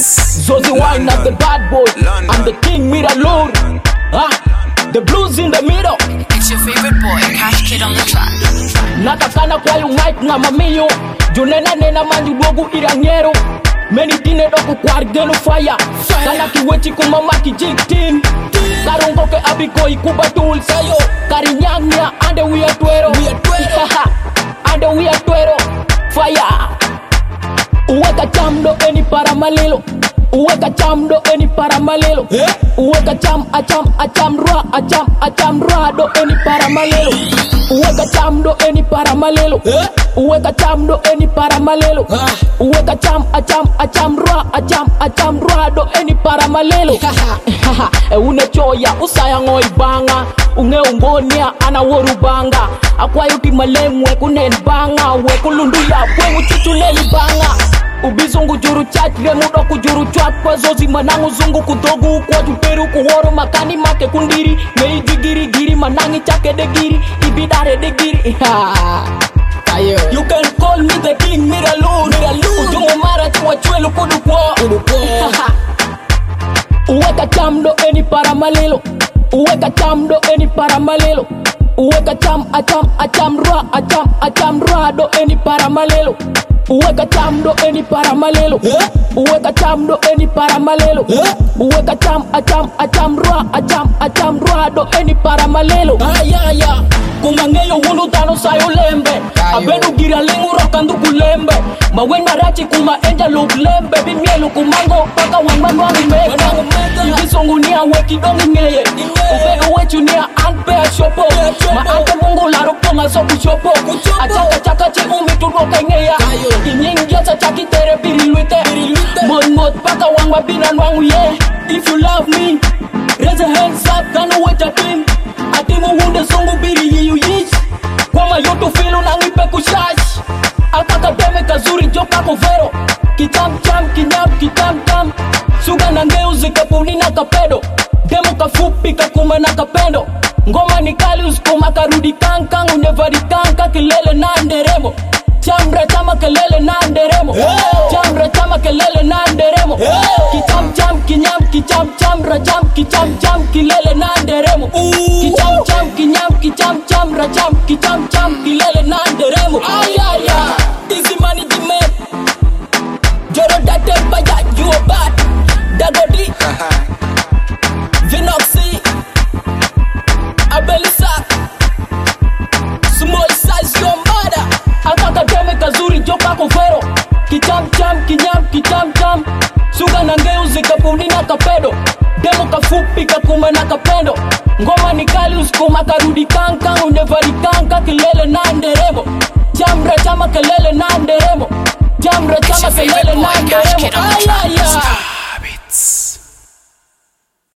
Zozy Wine of the bad boy, I'm the king Miralur. The blues in the middle. It's your favorite boy, Cash Kid on the track. Nakakana kwa yu mic na mamiyo. Junena nena manju dogu irangero. Many tine doku kwa genu fire. Kana kiwechi kumama kijig team. Karungo ke abiko ikuba tool sayo. Karinyanya ande we are tuero. Ande we are tuero. Fire. Uweka chamdo eni para malelo. Uweka chamdo eni para malelo. Uweka acham ra do eni para malelo. Uweka chamdo eni para malelo. Uweka chamdo eni para malelo. Uweka acham ra do eni para malelo. Une choya usaya ngoi banga. Unge ungonia ana woru banga. Akwa yuti malemwe kunen banga. We kulundu ya we uchuchuleli banga. Ubizungu juru chat remudo kujuru chat pazozi manangu zungu kudogu kwa tuteru kuhoro makani make kundiri mei digiri giri manangi chake de giri ibidare de giri. You can call me the king Miralur. Ujungu mara chwa chwelu kudukwa. Uweka chamdo eni para malelo. Uweka chamdo eni para malelo. Uweka acham ra do eni para malelo. Uweka chamdo eni para malelo. Uweka chamdo eni para malelo. Uweka acham ra do eni para malelo. Ayaya kumangeyo wulu tano sayo lembe. Abenu gira lingu rokandu kulembe. Mawen marachi kuma enja luk lembe. Bimielu kumango paka wangmanu angimeka. Ibisongu niya weki dongi ngeye. Ube uwechu niya anpe a shopo. Ma ante mungu laro ponga soku shopo. Achaka chi umi turoka ngeya. Inyingia chaki tere biriluite. Mot paka wangwa binan wangu ye. If you love me, raise your hands up, kanu wecha team. Atimu wunde songu biri yiyu yish. Kwa mayoto filu nangipe kushash. Akaka deme kazuri joka kovero. Kitam kitam. Suga na ngeu zikapuni na kapedo. Demo kafupi kakuma na kapendo. Ngoma ni kali uskuma karudi kankang. Unevari kanka kilele na nderemo. Chamra chama kelele na nderemo. Chamra chama kelele na nderemo. Kicham kilele na nderemo. Kicham kilele na nderemo. Ayaya easy money the man. Joro date baya you a bad. Dagodi Vinoxy Abelisa small size your mother. Akaka deme kazuri joka kovero. Kicham. Suga na ngeu zikapuni na kapedo. Demo kafupi kakuma na kapendo. Ngoma ni kali uskuma karudi kanka. Unevari kanka kilele na nderemo. Chamra chama kelele na nderemo. Chamra chama kelele na nderemo. Ayaya